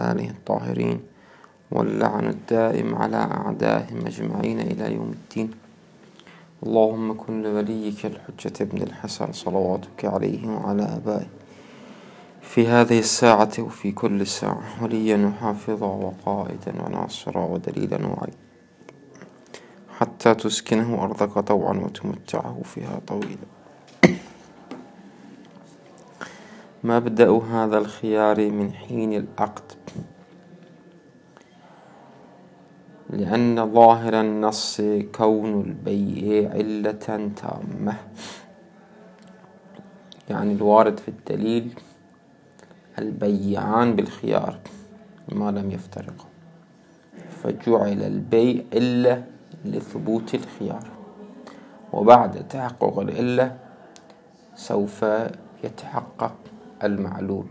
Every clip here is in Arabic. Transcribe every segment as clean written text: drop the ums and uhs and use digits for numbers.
آله الطاهرين واللعن الدائم على أعدائهم أجمعين إلى يوم الدين. اللهم كن لوليك الحجة ابن الحسن صلواتك عليه وعلى آبائه في هذه الساعة وفي كل ساعة وليا وحافظا وقائدا وناصرا ودليلا وعيدا حتى تسكنه أرضك طوعا وتمتعه فيها طويلا. مبدأ هذا الخيار من حين العقد، لأن ظاهر النص كون البيع علة تامة، يعني الوارد في الدليل البيعان بالخيار ما لم يفترقا، فجعل البيع علة لثبوت الخيار، وبعد تحقق العلة سوف يتحقق المعلول.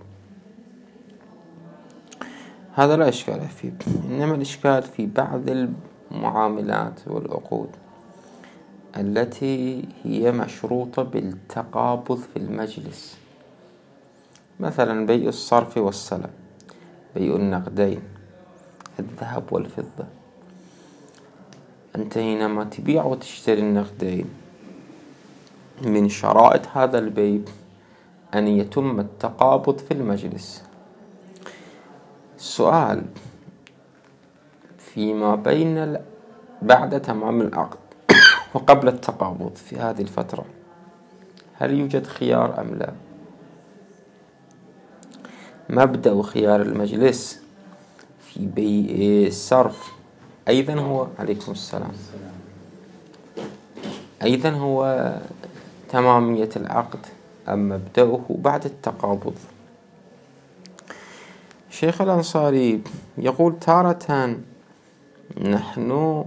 هذا لا إشكال فيه، إنما الإشكال في بعض المعاملات والعقود التي هي مشروطة بالتقابض في المجلس، مثلا بيع الصرف والسلم، بيع النقدين الذهب والفضة. أنت حينما تبيع وتشتري النقدين من شرائط هذا البيع أن يتم التقابض في المجلس. السؤال فيما بين بعد تمام العقد وقبل التقابض في هذه الفترة هل يوجد خيار أم لا؟ مبدأ خيار المجلس في بيع الصرف أيضا هو عليكم السلام أيضا هو تمامية العقد أم مبدأه بعد التقابض؟ شيخ الأنصاري يقول تارة نحن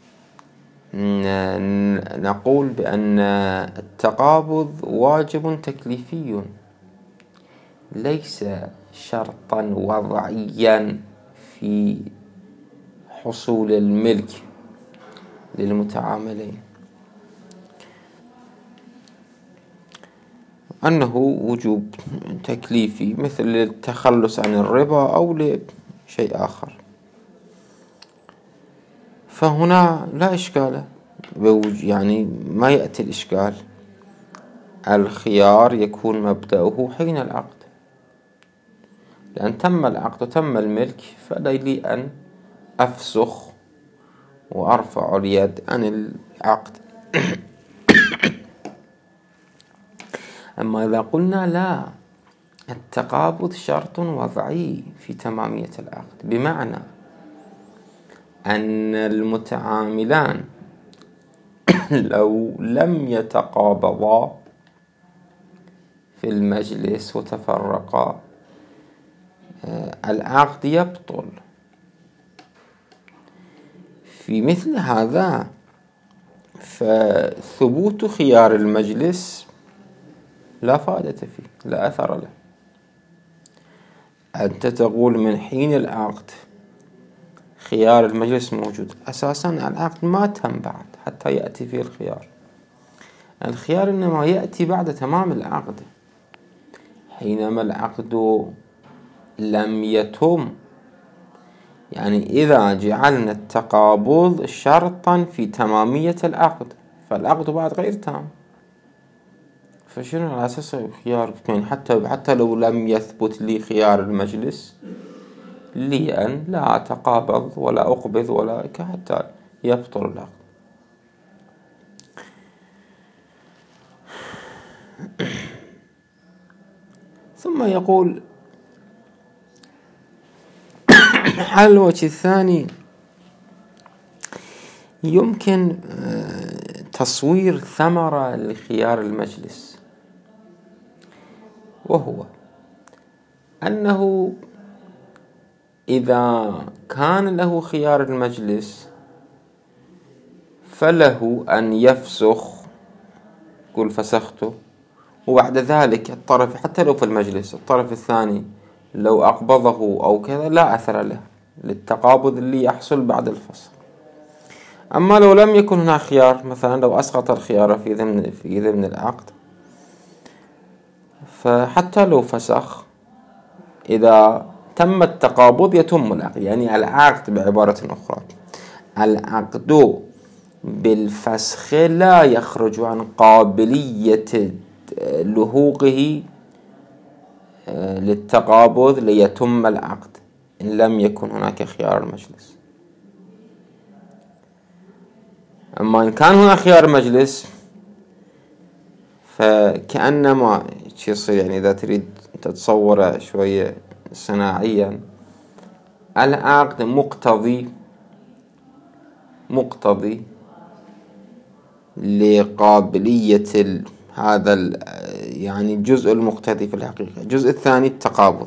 نقول بأن التقابض واجب تكليفي ليس شرطا وضعيا في حصول الملك للمتعاملين، أنه وجوب تكليفي مثل التخلص عن الربا أو لشيء آخر. فهنا لا إشكال، يعني ما يأتي الإشكال. الخيار يكون مبدأه حين العقد، لأن تم العقد وتم الملك فلي أن أفسخ وأرفع اليد عن العقد. أما إذا قلنا لا، التقابض شرط وضعي في تمامية العقد، بمعنى أن المتعاملان لو لم يتقابضا في المجلس وتفرقا العقد يبطل. في مثل هذا فثبوت خيار المجلس لا فائدة فيه، لا أثر له. أنت تقول من حين العقد خيار المجلس موجود، أساسا العقد ما تم بعد حتى يأتي فيه الخيار. الخيار إنما يأتي بعد تمام العقد، حينما العقد لم يتم. يعني إذا جعلنا التقابض شرطا في تمامية العقد فالعقد بعد غير تام، فشنو على أساس خيار؟ يعني حتى لو لم يثبت لي خيار المجلس لي أن لا أتقابض ولا أقبض ولا حتى يبطل العقد. ثم يقول على الوجه الثاني يمكن تصوير ثمرة لخيار المجلس، وهو أنه إذا كان له خيار المجلس فله أن يفسخ، قل فسخته، وبعد ذلك الطرف حتى لو في المجلس الطرف الثاني لو أقبضه أو كذا لا أثر له للتقابض اللي يحصل بعد الفسخ. أما لو لم يكن هناك خيار، مثلا لو أسقط الخيار في ضمن العقد، فحتى لو فسخ إذا تم التقابض يتم العقد. يعني العقد بعبارة أخرى، العقد بالفسخ لا يخرج عن قابلية لحوقه للتقابض ليتم العقد إن لم يكن هناك خيار المجلس. أما إن كان هناك خيار المجلس فكأنما يصير، يعني إذا تريد تتصور شوية صناعيا، العقد مقتضي لقابلية هذا يعني الجزء المقتضي في الحقيقة. الجزء الثاني التقابض.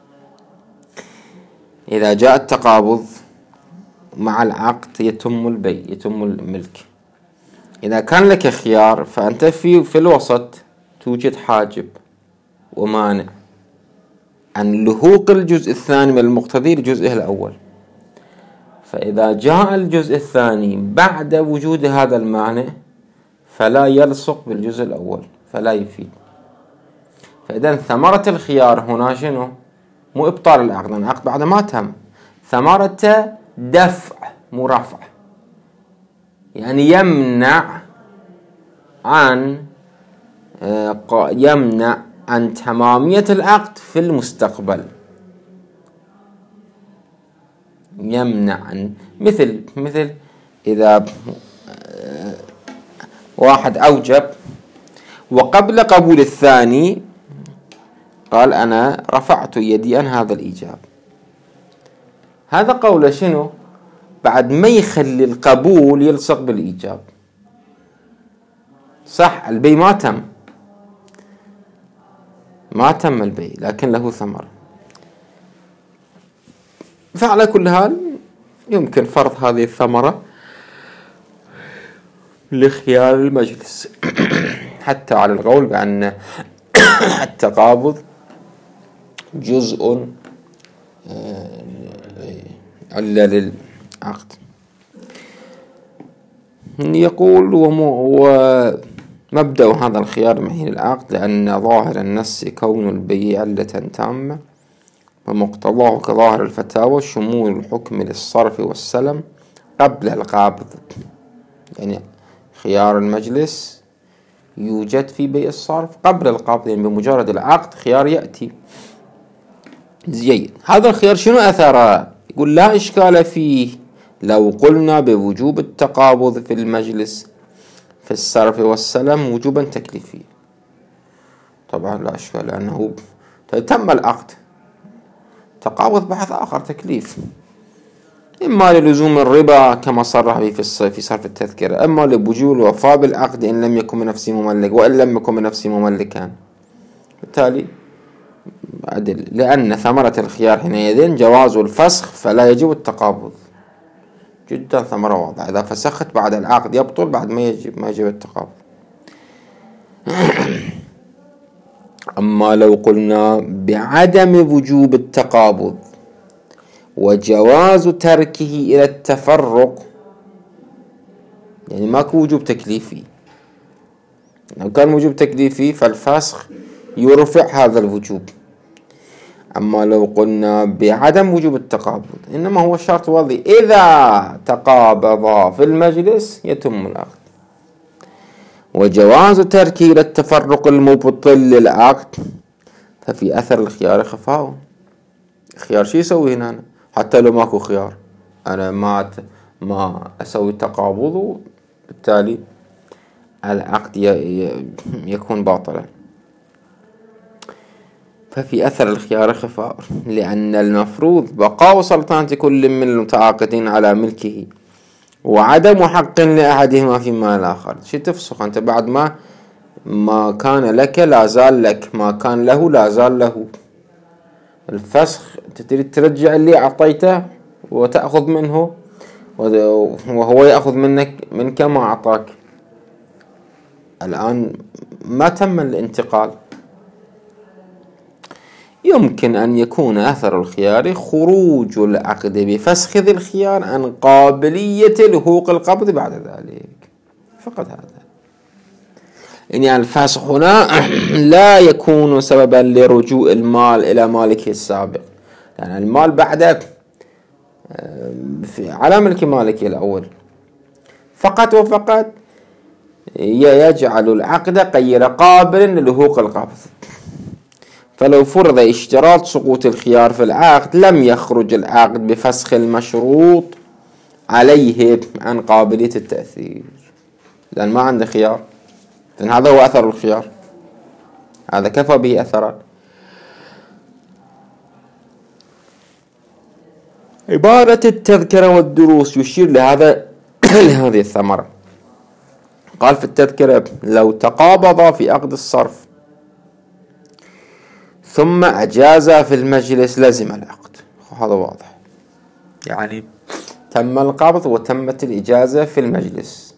إذا جاء التقابض مع العقد يتم البيع، يتم الملك. إذا كان لك خيار فأنت في الوسط توجد حاجب ومانع عن لحوق الجزء الثاني من المقتضي لجزئه الأول. فإذا جاء الجزء الثاني بعد وجود هذا المانع فلا يلصق بالجزء الأول، فلا يفيد. فإذا ثمرة الخيار هنا شنو؟ مو إبطال العقد، العقد بعد ما تم، ثمرة دفع مو رفع. يعني يمنع عن تمامية العقد في المستقبل. يمنع عن مثل إذا واحد أوجب وقبل قبول الثاني قال أنا رفعت يدي عن هذا الإيجاب، هذا قوله شنو؟ بعد ما يخلي القبول يلصق بالإيجاب. صح البيع ما تم البيع لكن له ثمرة. فعلى كل حال يمكن فرض هذه الثمرة لخيار المجلس حتى على القول بأن التقابض جزء علة للعقد. يقول ومبدأ هذا الخيار من حين العقد لأن ظاهر النص كون البيع علة تامة، ومقتضاه كظاهر الفتاوى شمول الحكم للصرف والسلم قبل القبض. يعني خيار المجلس يوجد في بيع الصرف قبل القبض، يعني بمجرد العقد خيار يأتي. جيد. هذا الخيار شنو أثره؟ يقول لا إشكال فيه لو قلنا بوجوب التقابض في المجلس في الصرف والسلم وجوبا تكليفيا. طبعا لا إشكال لأنه تم العقد، تقابض بحث آخر تكليف، إما للزوم الربا كما صرح به في صرف التذكرة، أما لوجوب الوفاء بالعقد إن لم يكن من نفسه مملك وإن لم يكن من نفسه مملكا. بالتالي عدل، لأن ثمرة الخيار حينئذ جواز الفسخ فلا يجب التقابض. جدا ثمرة واضحة، إذا فسخت بعد العقد يبطل، بعد ما يجب التقابض. أما لو قلنا بعدم وجوب التقابض وجواز تركه إلى التفرق، يعني ماكو وجوب تكليفي. لو كان وجوب تكليفي فالفسخ يرفع هذا الوجوب. أما لو قلنا بعدم وجوب التقابض إنما هو الشرط وضعي إذا تقابضا في المجلس يتم العقد، وجواز تركه إلى التفرق المبطل للعقد ففي أثر الخيار خفاء. خيار شي يسوي هنا؟ حتى لو ماكو خيار أنا ما أسوي تقابض، بالتالي العقد يكون باطلا. ففي أثر الخيار خفاء لأن المفروض بقاء سلطنة كل من المتعاقدين على ملكه وعدم حق لأحدهما فيما الآخر. شي تفسخ أنت بعد ما كان لك لا زال لك، ما كان له لا زال له. الفسخ تريد ترجع اللي أعطيته وتأخذ منه وهو يأخذ منك ما أعطاك. الآن ما تم الانتقال. يمكن أن يكون أثر الخيار خروج العقد بفسخ ذي الخيار عن قابلية لحوق القبض بعد ذلك، فقط هذا. يعني الفسخ هنا لا يكون سببا لرجوع المال إلى مالكه السابق، يعني المال بعده في على ملك مالكي الأول فقط وفقط يجعل العقد غير قابل للحوق القبض. فلو فرض اشتراط سقوط الخيار في العقد لم يخرج العقد بفسخ المشروط عليه عن قابلية التأثير، لأن ما عنده خيار. هذا هو أثر الخيار، هذا كفى به أثرا. عبارة التذكرة والدروس يشير لهذا لهذه الثمرة. قال في التذكرة: لو تقابضا في عقد الصرف ثم أجازا في المجلس لزم العقد. هذا واضح، يعني تم القبض وتمت الإجازة في المجلس،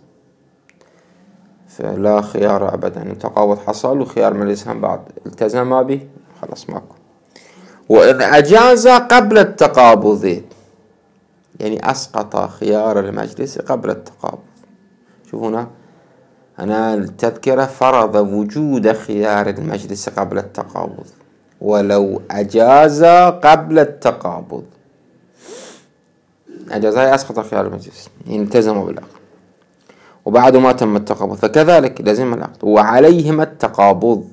فلا خيار أبدا. التقابض حصل وخيار مجلس هم بعد التزم به، خلاص ماكو. وإن أجاز قبل التقابض، يعني أسقط خيار المجلس قبل التقابض. شوفوا هنا، أنا التذكرة فرض وجود خيار المجلس قبل التقابض، ولو أجاز قبل التقابض. أجاز هي أسقط خيار المجلس، يعني التزموا بالعقد وبعد ما تم التقابض، فكذلك لازم العقد وعليهما التقابض.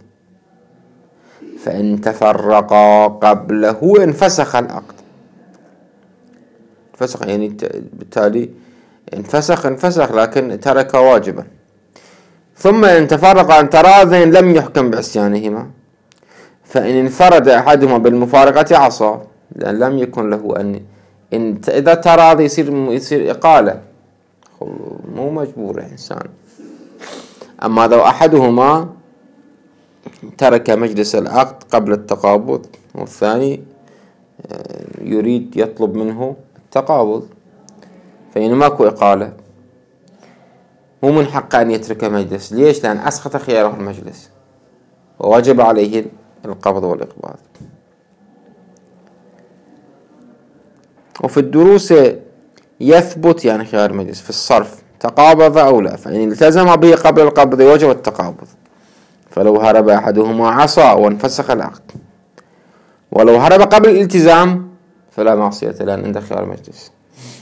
فإن تفرقا قبله انفسخ العقد. انفسخ يعني بالتالي انفسخ لكن ترك واجبا. ثم إن تفرقا عن تراض لم يحكم بعصيانهما، فإن انفرد أحدهما بالمفارقة عصى، لأن لم يكن له أن إذا تراضي يصير إقالة، مو مجبور إنسان. أما لو أحدهما ترك مجلس العقد قبل التقابض والثاني يريد يطلب منه التقابض، فإن ماكو إقالة، مو من حقه أن يترك مجلس. ليش؟ لأن أسقط خياره المجلس ووجب عليه القبض والإقباض. وفي الدروس يثبت يعني خيار المجلس في الصرف تقابض أو لا، فإن التزم به قبل القبض وجب التقابض، فلو هرب أحدهما عصى وانفسخ العقد، ولو هرب قبل الالتزام فلا معصية لأن عنده خيار المجلس.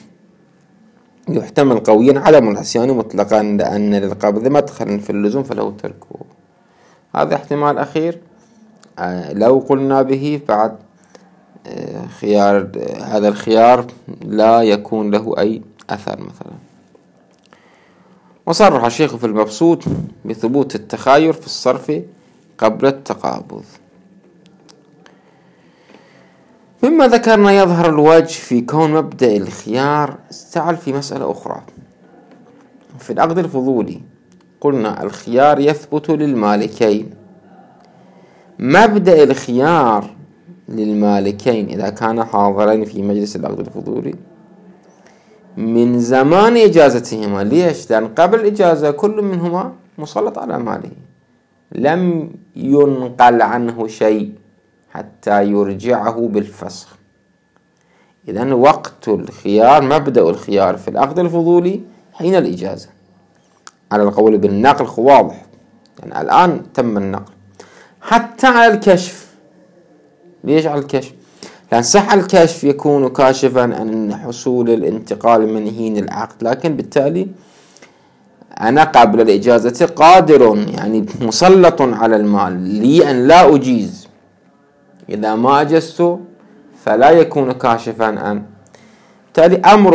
يحتمل قويا عدم العصيان مطلقا لأن للقبض مدخلا في اللزوم فله تركه. هذا احتمال أخير لو قلنا به بعد خيار، هذا الخيار لا يكون له أي أثر مثلا. وصرح الشيخ في المبسوط بثبوت التخاير في الصرف قبل التقابض. مما ذكرنا يظهر الوجه في كون مبدأ الخيار استعل في مسألة أخرى. في العقد الفضولي قلنا الخيار يثبت للمالكين. مبدأ الخيار للمالكين إذا كان حاضرين في مجلس العقد الفضولي من زمان إجازتهما. ليش؟ لأن قبل الإجازة كل منهما مسلط على ماله، لم ينقل عنه شيء حتى يرجعه بالفسخ. إذن وقت الخيار، مبدأ الخيار في العقد الفضولي حين الإجازة، على القول بالنقل واضح، يعني الآن تم النقل. حتى على الكشف. ليش على الكشف؟ لأن صح الكشف يكون كاشفا عن حصول الانتقال من حين العقد، لكن بالتالي أنا قبل الإجازة قادر، يعني مسلط على المال، لي أن لا أجيز. إذا ما أجزت فلا يكون كاشفا عن. بالتالي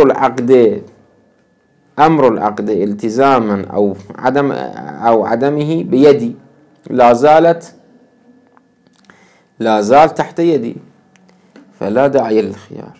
أمر العقد التزاما أو عدمه بيدي، لا زال تحت يدي، فلا داعي للخيار،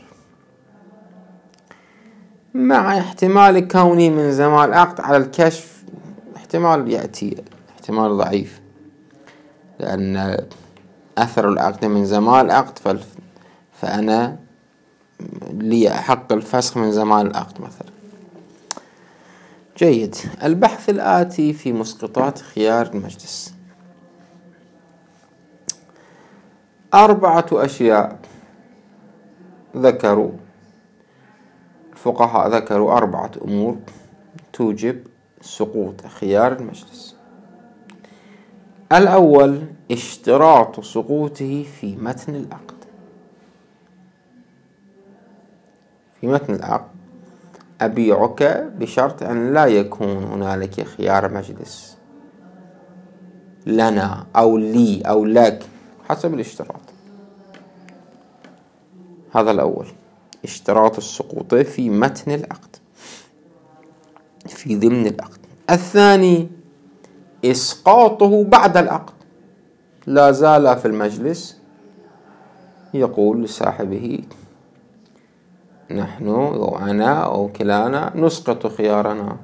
مع احتمال كوني من زمان العقد على الكشف. احتمال يأتي، احتمال ضعيف، لأن أثر العقد من زمان العقد، فأنا لي حق الفسخ من زمان العقد مثلا. جيد. البحث الآتي في مسقطات خيار المجلس. 4 أشياء الفقهاء ذكروا 4 أمور توجب سقوط خيار المجلس. الأول اشتراط سقوطه في متن العقد. في متن العقد أبيعك بشرط أن لا يكون هنالك خيار مجلس لنا أو لي أو لك حسب الاشتراط. هذا الأول، اشتراط السقوط في متن العقد في ضمن العقد. الثاني إسقاطه بعد العقد، لا زال في المجلس يقول لصاحبه نحن أو أنا أو كلانا نسقط خيارنا.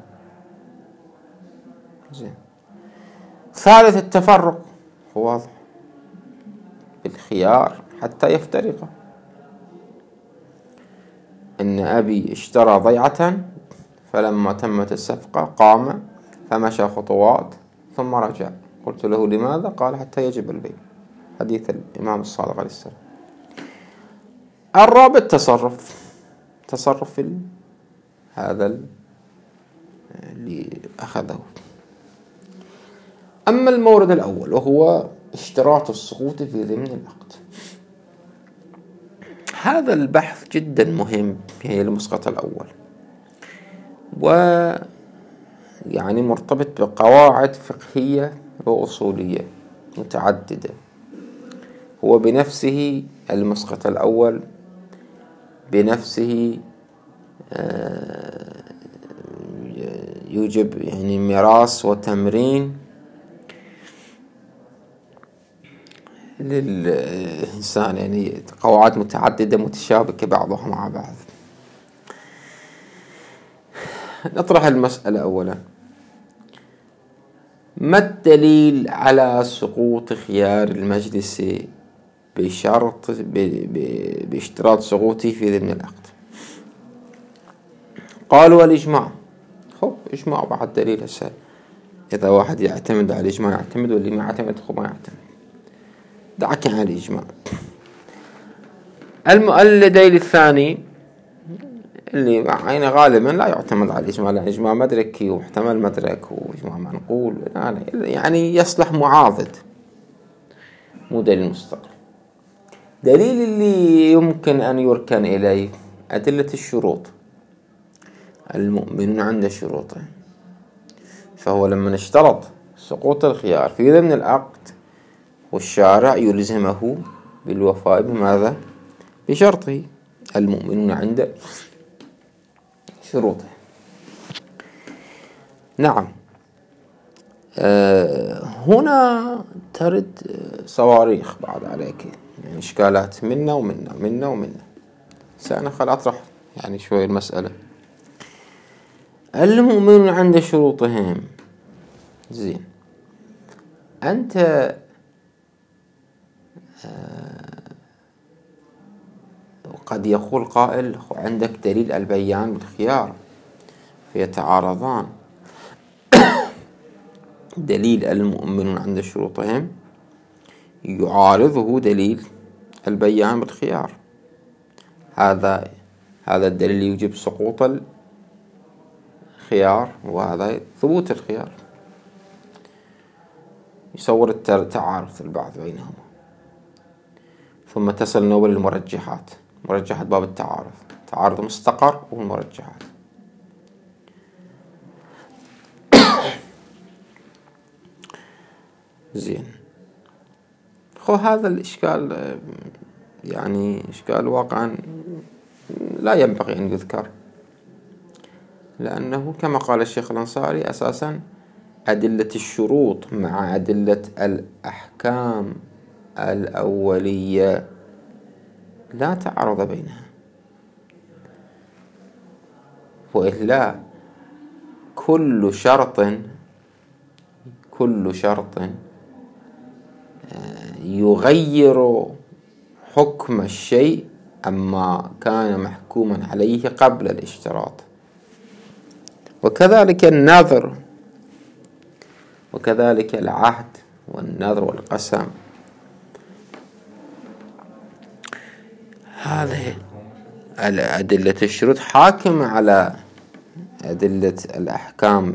زين. ثالث التفرق، واضح بالخيار حتى يفترقا. إن أبي اشترى ضيعة فلما تمت الصفقة قام فمشى خطوات ثم رجع، قلت له لماذا؟ قال حتى يجب البيع، حديث الإمام الصادق عليه السلام. الرابع تصرف في هذا اللي أخذه. أما المورد الأول وهو اشتراط السقوط في ضمن العقد، هذا البحث جدا مهم في المسقط الأول، ويعني مرتبط بقواعد فقهية وأصولية متعددة. هو بنفسه المسقط الأول بنفسه يوجب يعني ميراث وتمرين للإنسان، يعني قواعد متعددة متشابكة بعضها مع بعض. نطرح المسألة أولا، ما الدليل على سقوط خيار المجلس باشتراط سقوطه في ضمن العقد؟ قالوا الإجماع. خب إجماع بعد دليل هسه، إذا واحد يعتمد على الإجماع يعتمد، واللي ما يعتمد خب ما يعتمد، دعك عن الإجماع. الدليل الثاني اللي يعني غالبا لا يعتمد على الإجماع، لأن الإجماع مدركي ومحتمل مدرك وإجماع منقول، يعني يصلح معاضد مو دليل مستقل. دليل اللي يمكن أن يركن إليه أدلة الشروط، المؤمنون عند شروطه. فهو لما اشترط سقوط الخيار في ضمن العقد والشارع يلزمه بالوفاء بماذا؟ بشرطه، المؤمنون عند شروطه. نعم. هنا ترد صواريخ بعد عليك، يعني إشكالات منا ومنا. سأنا خل أطرح يعني شوي المسألة. المؤمنون عند شروطهم، زين، أنت قد يقول قائل عندك دليل البيان بالخيار فيتعارضان. دليل المؤمنون عند شروطهم يعارضه دليل البيان بالخيار، هذا الدليل يوجب سقوط الخيار وهذا ثبوت الخيار، يصور التعارض البعض بينهما. ثم تصل نوبل للمرجحات، مرجحات باب التعارض، تعارض مستقر والمرجحات. زين. هذا الإشكال يعني إشكال واقعا لا ينبغي أن يذكر، لأنه كما قال الشيخ الأنصاري أساسا أدلة الشروط مع أدلة الأحكام الأولية لا تعارض بينها، وإلا كل شرط يغير حكم الشيء أما كان محكوما عليه قبل الاشتراط. وكذلك النذر، وكذلك العهد والنذر والقسم، هذه أدلة الشروط حاكمة على أدلة الأحكام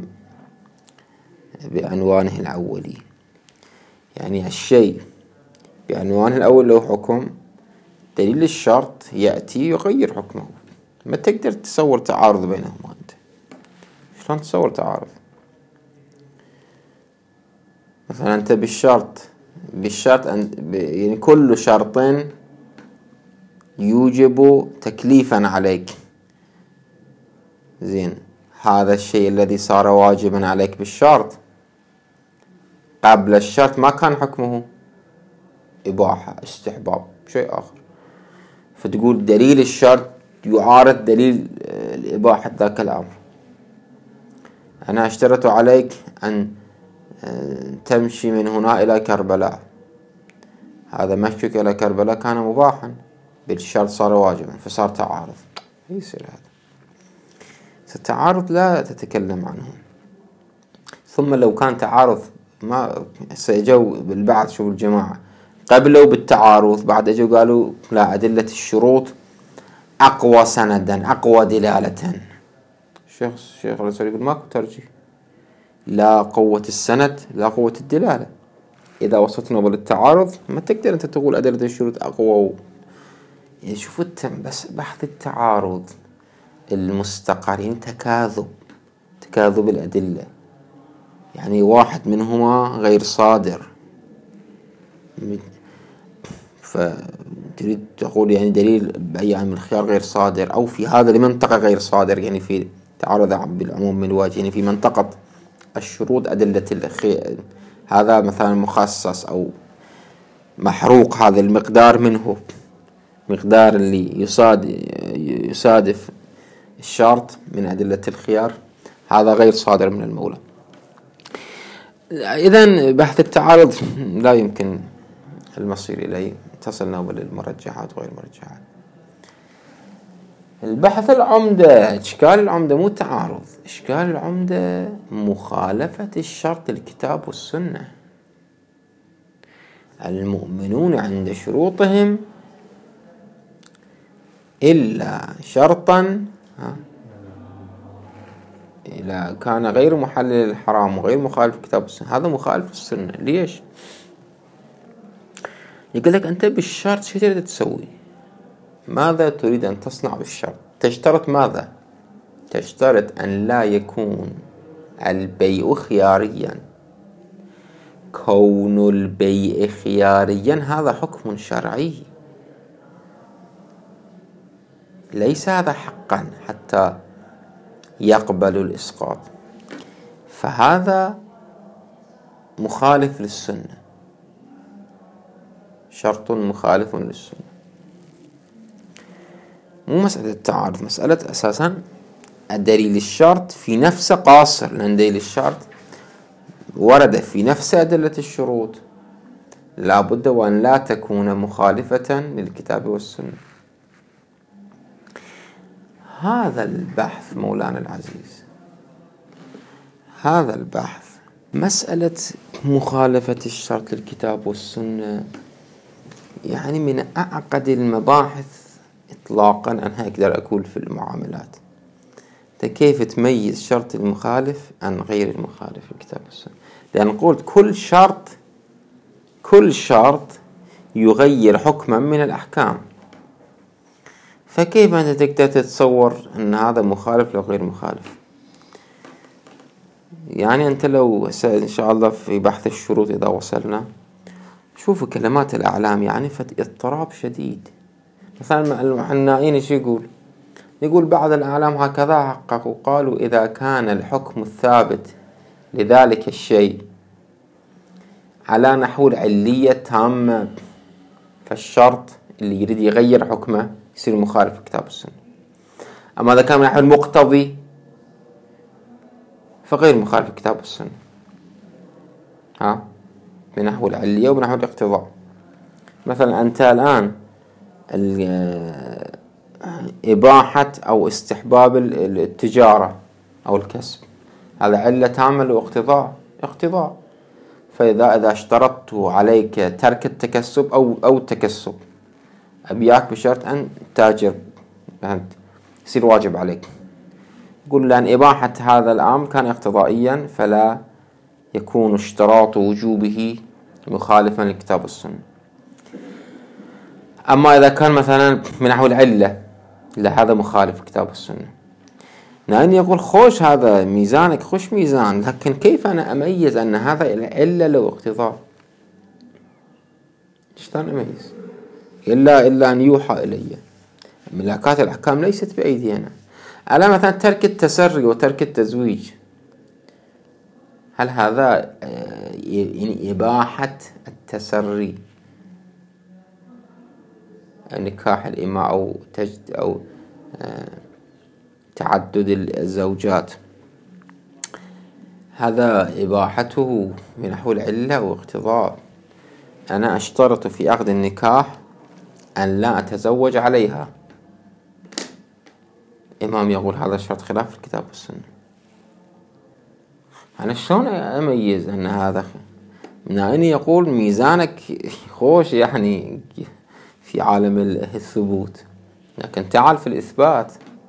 بعنوانه الأولي، يعني الشيء بعنوانه الأول له حكم، دليل الشرط يأتي يغير حكمه ما تقدر تصور تعارض بينهما أنت. شلون تصور تعارض؟ مثلا أنت بالشرط يعني كل شرط يوجب تكليفا عليك. زين، هذا الشيء الذي صار واجبا عليك بالشرط قبل الشرط ما كان حكمه إباحة، استحباب، شيء آخر. فتقول دليل الشرط يعارض دليل الإباحة ذاك الأمر. أنا اشترط عليك أن تمشي من هنا إلى كربلاء، هذا مشيك إلى كربلاء كان مباحا، بالشرط صار واجبا، فصار تعارض. يصير هذا التعارض لا تتكلم عنه. ثم لو كان تعارض ما سيجوا بالبعض، شوف الجماعة قبلوا بالتعارض، بعد اجوا قالوا لا، أدلة الشروط أقوى سندا أقوى دلالة. الشيخ الرسول يقول ماكو ترجيح، لا قوة السند لا قوة الدلالة. إذا وصلتنا بالتعارض ما تقدر أنت تقول أدلة الشروط أقوى. يعني شوفوا بس بحث التعارض المستقر، يعني تكاذب الأدلة، يعني واحد منهما غير صادر، فتريد تقول يعني دليل بأي من الخيار غير صادر، أو في هذا المنطقة غير صادر، يعني في تعارض بالعموم من وجه، يعني في منطقة الشروط أدلة هذا مثلا مخصص أو محروق، هذا المقدار منه مقدار اللي يصادف الشرط من أدلة الخيار، هذا غير صادر من المولى. إذن بحث التعارض لا يمكن المصير إليه، تصلنا بالمرجحات وغير المرجحات. البحث العمدة، إشكال العمدة مو تعارض، إشكال العمدة مخالفة الشرط الكتاب والسنة. المؤمنون عند شروطهم إلا شرطا إذا كان غير محلل للحرام وغير مخالف الكتاب والسنة، هذا مخالف السنة. ليش؟ يقول لك أنت بالشرط شو تريد تسوي؟ ماذا تريد أن تصنع بالشرط؟ تشترط ماذا؟ تشترط أن لا يكون البيع خياريا. كون البيع خياريا هذا حكم شرعي، ليس هذا حقا حتى يقبل الإسقاط، فهذا مخالف للسنة، شرط مخالف للسنة. مو مسألة التعارض، مسألة أساسا الدليل الشرط في نفسه قاصر، لأن دليل الشرط ورد في نفس أدلة الشروط، لا بد وأن لا تكون مخالفة للكتاب والسنة. هذا البحث مولانا العزيز، هذا البحث مسألة مخالفة الشرط للكتاب والسنة يعني من أعقد المباحث إطلاقا. أنا أقدر أقول في المعاملات كيف تميز شرط المخالف عن غير المخالف للكتاب والسنة، لأن قلت كل شرط يغير حكما من الأحكام، فكيف أنت تقدر تتصور أن هذا مخالف لو غير مخالف؟ يعني أنت لو إن شاء الله في بحث الشروط إذا وصلنا شوفوا كلمات الأعلام يعني اضطراب شديد. مثلا المحنائين ايش يقول بعض الأعلام هكذا حققوا، قالوا إذا كان الحكم الثابت لذلك الشيء على نحو العلية تامة، فالشرط اللي يريد يغير حكمه يصير مخالف الكتاب والسنة. أما إذا كان من نحو المقتضي فغير مخالف الكتاب والسنة، من نحو العلية ومن نحو الاقتضاء. مثلا أنت الآن إباحة أو استحباب التجارة أو الكسب، هذا علة تامة واقتضاء. فإذا اشترطت عليك ترك التكسب أو التكسب، أبياك بشرط أن تاجر، يصير واجب عليك. يقول لأن إباحة هذا الأمر كان اقتضائيا فلا يكون اشتراط وجوبه مخالفا للكتاب والسنة. أما إذا كان مثلا من نحو العلة، لا هذا مخالف كتاب السنة. نعني يقول خوش هذا ميزانك خوش ميزان، لكن كيف أنا أميز أن هذا إلا لو اقتضاء؟ شلون أميز؟ إلا أن يوحى إلي. ملاكات الأحكام ليست بأيدينا. على مثلا ترك التسري وترك التزويج، هل هذا يعني إباحة التسري نكاح الإماء أو تعدد الزوجات، هذا إباحته بنحو العلة واقتضاء؟ أنا أشترط في عقد النكاح أن لا أتزوج عليها، إمام يقول هذا الشرط خلاف الكتاب والسنة. أنا شلون أميز أن هذا منعني يقول ميزانك خوش يعني في عالم الثبوت، لكن تعال في الإثبات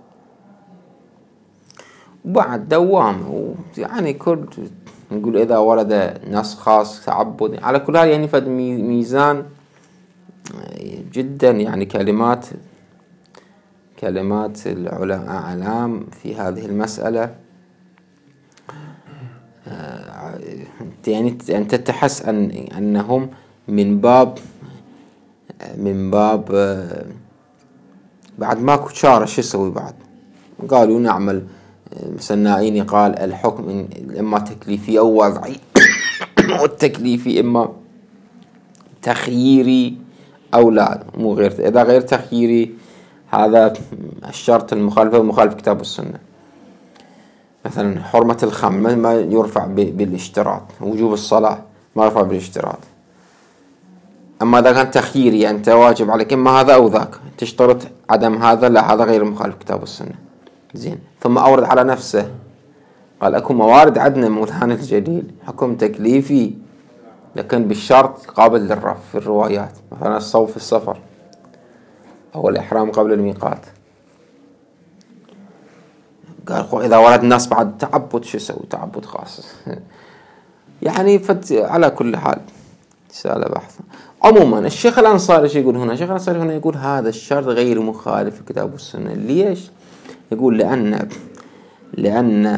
وبعد دوام. يعني كل نقول إذا ورد نص خاص تعبد على كل هذا، يعني فد ميزان جدا، يعني كلمات العلماء أعلام في هذه المسألة. يعني أنت تحس أنهم من باب بعد ماكو شارة شو يسوي بعد؟ قالوا نعمل سنائيني قال الحكم إما تكليفي أو وضعي والتكليفي إما تخييري أو لا، مو غير. إذا غير تخييري هذا الشرط المخالف كتاب السنة. مثلا حرمة الخمر ما يرفع بالاشتراط، وجوب الصلاة ما يرفع بالاشتراط. أما إذا كان تخييري أنت واجب عليك إما هذا أو ذاك، تشترط عدم هذا، لا هذا غير مخالف كتاب السنة. زين، ثم أورد على نفسه قال أكو موارد عندنا مولانا الجليل حكم تكليفي لكن بالشرط قابل للرفع في الروايات، مثلا الصوم في السفر أو الإحرام قبل الميقات. قال إذا ورد الناس بعد تعبد شو يسوي؟ تعبد خاص يعني على كل حال سأل بحث. عموما الشيخ الأنصاري ايش يقول هنا؟ الشيخ الأنصاري هنا يقول هذا الشرط غير مخالف الكتاب والسنة. ليش؟ يقول لأن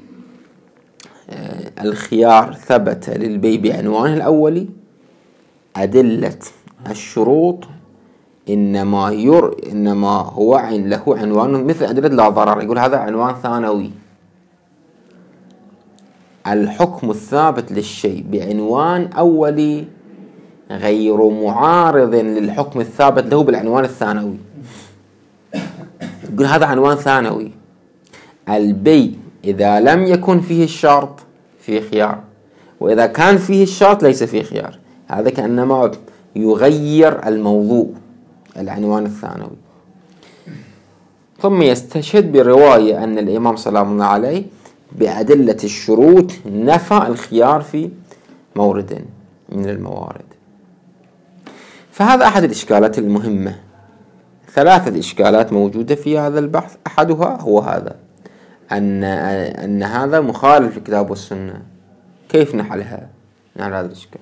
الخيار ثبت للبيع بعنوانه الأولي، أدلة الشروط إنما هو له عنوان مثل أدلة لا ضرر. يقول هذا عنوان ثانوي. الحكم الثابت للشيء بعنوان أولي غير معارض للحكم الثابت له بالعنوان الثانوي. يقول هذا عنوان ثانوي. البيع إذا لم يكن فيه الشرط فيه خيار، وإذا كان فيه الشرط ليس فيه خيار. هذا كأنما يغير الموضوع العنوان الثانوي. ثم يستشهد برواية أن الإمام سلام الله عليه بأدلة الشروط نفى الخيار في مورد من الموارد. فهذا أحد الإشكالات المهمة. 3 إشكالات موجودة في هذا البحث. أحدها هو هذا، أن هذا مخالف للكتاب والسنة. كيف نحلها؟ نحل هذا الإشكال.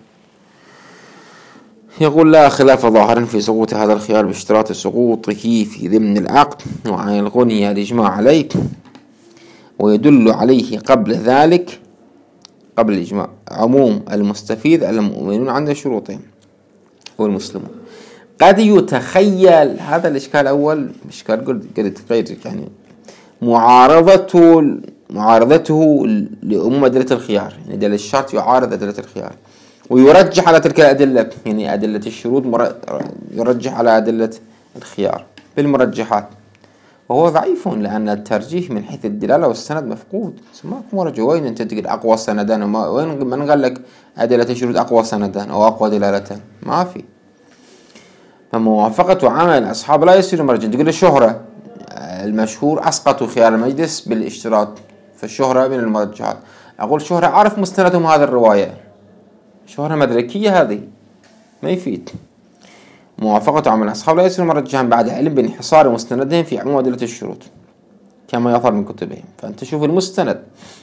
يقول لا خلاف ظاهر في سقوط هذا الخيار باشتراط سقوطه في ضمن العقد وعن الغنية الإجماع عليه، ويدل عليه قبل ذلك قبل الإجماع عموم المستفيد المؤمنون عند شروطهم والمسلمون. قد يتخيل هذا الإشكال الأول إشكال قلت يعني معارضته لأمم أدلة الخيار، يعني أدلة الشرط يعارض أدلة الخيار، ويرجح على تلك الأدلة، يعني أدلة الشروط يرجح على أدلة الخيار بالمرجحات، وهو ضعيف لأن الترجيح من حيث الدلالة والسند مفقود. ماكو مرجح. وين أنت تقول أقوى سندان؟ وين من قال لك أدلة الشروط أقوى سندان أو أقوى دلالتان؟ ما في. فموافقة عمل أصحاب لا يصير مرجح. تقول الشهرة المشهور أسقطوا خيار المجلس بالاشتراط، فالشهرة من المرجحات. أقول شهرة عارف مستندهم هذه الرواية، شهرة مدركية، هذه ما يفيد. موافقة عمل أصحاب لا يصير مرجحا بعد علم بانحصار مستندهم في عموم أدلة الشروط كما يظهر من كتبهم. فأنت شوف المستند.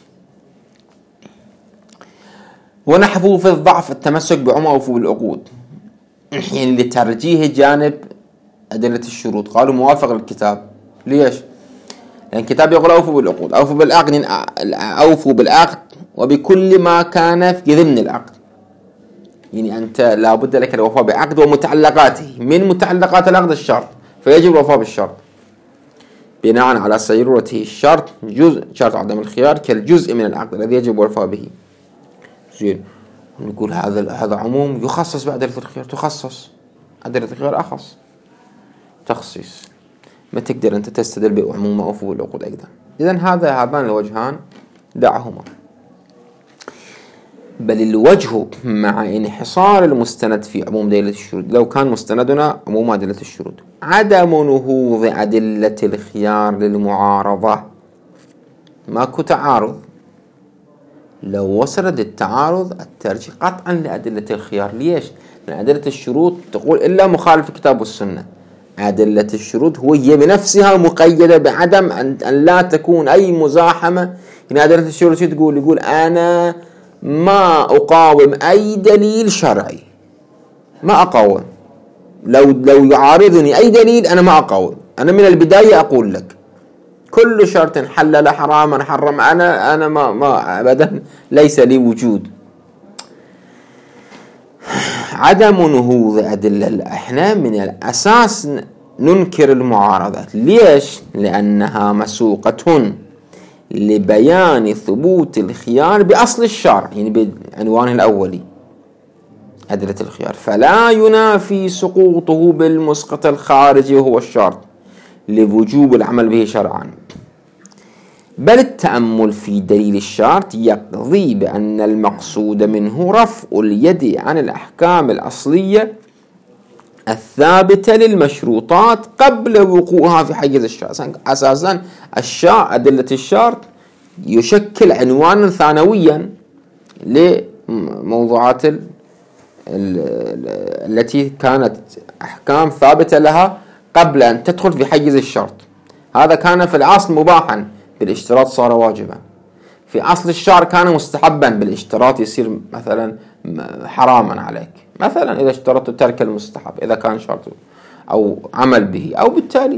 ونحفوا في الضعف التمسك بعموم أو بالعقود، يعني لترجيح جانب أدلة الشروط. قالوا موافق للكتاب ليش؟ لأن الكتاب يقول أوفوا بالعقود، أوفوا بالعقد، أوفوا بالعقد وبكل ما كان في ضمن العقد. يعني أنت لابد لك الوفاء بعقد ومتعلقاته، من متعلقات العقد الشرط، فيجب الوفاء بالشرط بناء على سيرورته. الشرط جزء، شرط عدم الخيار كالجزء من العقد الذي يجب الوفاء به. زين، نقول هذا عموم يخصص بأدلة الخيار، تخصص أدلة الخيار أخص تخصيص، ما تقدر أنت تستدل بعموم أوفوا بالعقود أيضا. إذن هذان الوجهان دعهما. بل الوجه مع انحصار المستند في عموم دليل الشروط، لو كان مستندنا عموم أدلة الشروط، عدم نهوض أدلة الخيار للمعارضة. ماكو تعارض، لو وصلت التعارض الترجيح قطعا لأدلة الخيار. ليش؟ لأن أدلة الشروط تقول إلا مخالف الكتاب والسنة. أدلة الشروط هي بنفسها مقيدة بعدم أن لا تكون أي مزاحمة. يعني أدلة الشروط يقول أنا ما أقاوم أي دليل شرعي، ما أقاوم، لو يعارضني أي دليل أنا ما أقاوم. أنا من البداية أقول لك كل شرط حلل حراما حرم أنا ما أبدا ليس لي وجود. عدم نهوض أدلة، إحنا من الأساس ننكر المعارضات. ليش؟ لأنها مسوقة لبيان ثبوت الخيار بأصل الشرع، يعني بعنوانه الأولي أدلة الخيار، فلا ينافي سقوطه بالمسقط الخارجي وهو الشرط لوجوب العمل به شرعا. بل التأمل في دليل الشرط يقضي بأن المقصود منه رفع اليد عن الأحكام الأصلية الثابتة للمشروطات قبل وقوعها في حيز الشرط. أساسا أدلة الشرط يشكل عنوانا ثانويا لموضوعات التي كانت أحكام ثابتة لها قبل أن تدخل في حيز الشرط. هذا كان في الأصل مباحا، بالاشتراط صار واجبا. في أصل الشرع كان مستحبا، بالاشتراط يصير مثلا حراما عليك، مثلا إذا اشترطت ترك المستحب إذا كان شرط أو عمل به أو بالتالي.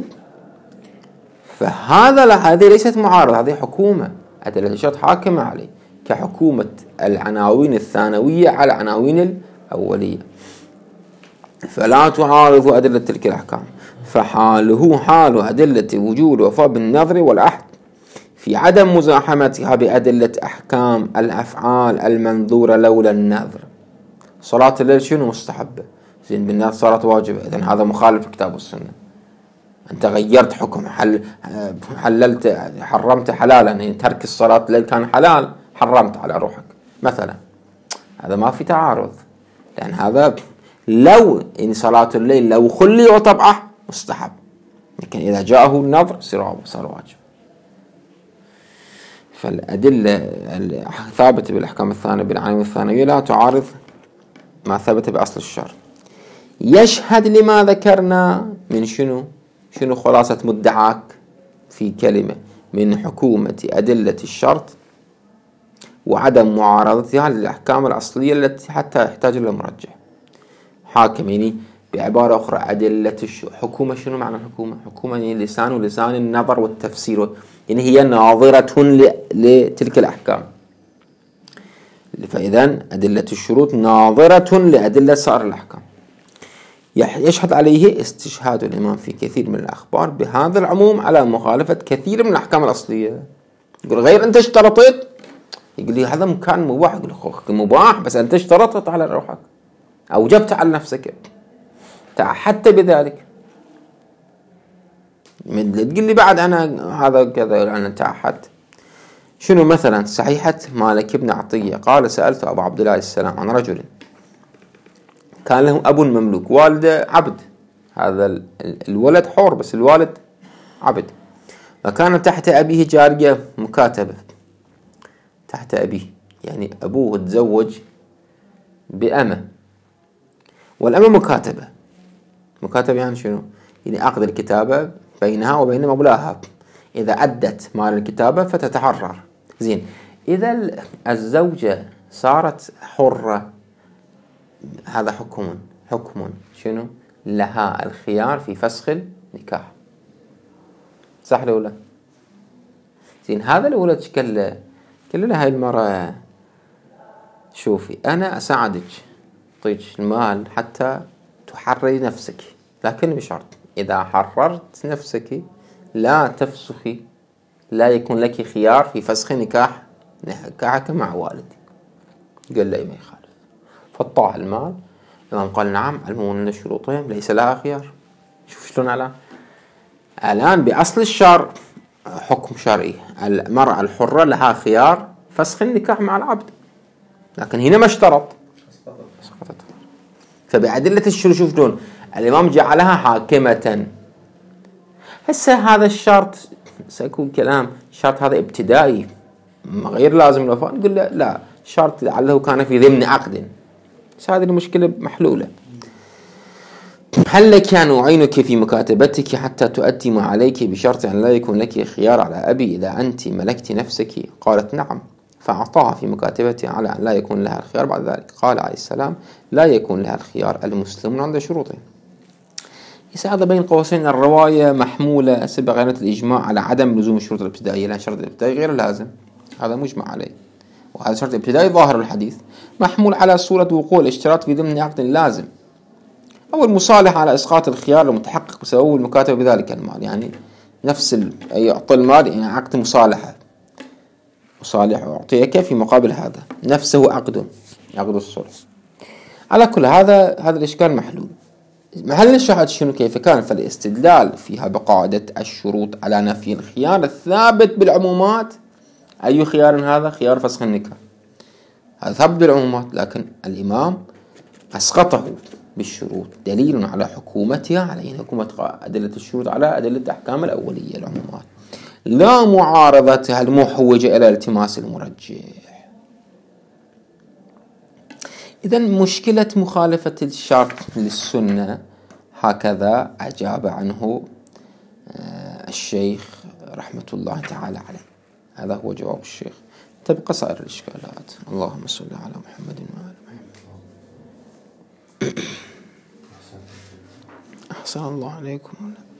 هذه ليست معارضة، هذه حكومة. أدلة الشرط حاكمة عليه كحكومة العناوين الثانوية على العناوين الأولية، فلا تعارض أدلة تلك الأحكام. فحاله حال أدلة وجود وفاء بالنظر والعهد في عدم مزاحمتها بأدلة أحكام الأفعال المنذورة لولا النذر. صلاة الليل شنو مستحبة؟ زين، بالنذر صارت واجبة، إذن هذا مخالف الكتاب والسنة. أنت غيرت حكم، حللت حرمت حلالا، يعني ترك الصلاة الليل كان حلال حرمت على روحك مثلا. هذا ما في تعارض، لأن هذا لو إن صلاة الليل لو خلي وطبعه مستحب، لكن إذا جاءه النظر صار واجب. فالأدلة الثابتة بالأحكام الثانية بالعناوين الثانوية لا تعارض ما ثبت بأصل الشرع. يشهد لما ذكرنا من شنو خلاصة مدعاك في كلمة من حكومة أدلة الشرط وعدم معارضتها للأحكام الأصلية التي حتى يحتاج إلى مرجح حاكم. يعني بعبارة أخرى أدلة حكومة. شنو معنى الحكومة؟ حكومة يعني لسان النظر والتفسير، يعني هي ناظرة لتلك الأحكام. فإذا أدلة الشروط ناظرة لأدلة سائر الأحكام. يشهد عليه استشهاد الإمام في كثير من الأخبار بهذا العموم على مخالفة كثير من الأحكام الأصلية. يقول غير أنت اشترطت، يقول لي هذا مكان مباح، يقول مباح بس أنت اشترطت على روحك، أوجبت على نفسك، تعهدت بذلك. تقول لي بعد أنا هذا كذا أنا تعهدت. شنو مثلا صحيحة مالك بن عطية قال سألت أبو عبد الله السلام عن رجل كان له أب مملوك، والده عبد، هذا الولد حور بس الوالد عبد، وكان تحت أبيه جارية مكاتبة تحت أبيه، يعني أبوه تزوج بأمة، والأمة مكاتبة يعني شنو؟ يعني عقد الكتابة بينها وبين مولاها، إذا أدت مال الكتابة فتتحرر. زين، إذا الزوجة صارت حرة هذا حكم شنو؟ لها الخيار في فسخ النكاح. صح لو لا؟ زين هذا الولد ايش قال له؟ قال له هاي المرة شوفي أنا أساعدك أعطيك المال حتى تحرري نفسك، لكن بشرط إذا حررت نفسك لا تفسخي، لا يكون لك خيار في فسخ نكاحك مع والدي. قال له ما يخالف، فاعطاه المال. الإمام قال نعم، المهم أن شروطهم ليس لها خيار. شوف شلون الآن بأصل الشرع حكم شرعي، المرأة الحرة لها خيار فسخ النكاح مع العبد، لكن هنا ما اشترط، سقطت. فبأدلة الشروط شوف شلون الإمام جعلها حاكمة. هسه هذا الشرط سيكون كلام، الشرط هذا ابتدائي غير لازم الوفاء، نقول له لا، شرط لعله كان في ضمن عقد. بس هذه المشكلة محلولة. هل لك أن أعينك في مكاتبتك حتى تؤدي ما عليك بشرط أن لا يكون لك خيار على أبي إذا أنت ملكت نفسك؟ قالت نعم، فأعطاها في مكاتبته على أن لا يكون لها الخيار بعد ذلك. قال عليه السلام لا يكون لها الخيار المسلمون عند شروطه. هذا بين قوسين الرواية محمولة سبق غيرة الإجماع على عدم لزوم الشروط الابتدائية، لأن شرط الابتدائي غير لازم، هذا مجمع عليه، وهذا شرط الابتدائي ظاهر الحديث محمول على صورة وقوع الاشتراط في ضمن عقد لازم، أو المصالحة على إسقاط الخيار المتحقق بسبب المكاتبة بذلك المال. يعني نفس يعطي المال، يعني عقد مصالحة، مصالح أعطيك في مقابل هذا، نفسه عقد الصلح. على كل هذا الإشكال محلول. محل الشاهد شنو كيف كان؟ فالاستدلال فيها بقاعدة الشروط على نفي الخيار الثابت بالعمومات. أي خيار هذا؟ خيار فسخ النكاح، هذا ثابت بالعمومات، لكن الإمام أسقطه بالشروط، دليل على حكومتها، على حكومة أدلة الشروط على أدلة أحكام الأولية العمومات، لا معارضتها المحوجة إلى التماس المرجح. إذن مشكلة مخالفة الشرط للسنة هكذا أجاب عنه الشيخ رحمة الله تعالى عليه. هذا هو جواب الشيخ. تبقى سائر الإشكالات. اللهم صل على محمد وعلى محمد. أحسن الله عليكم.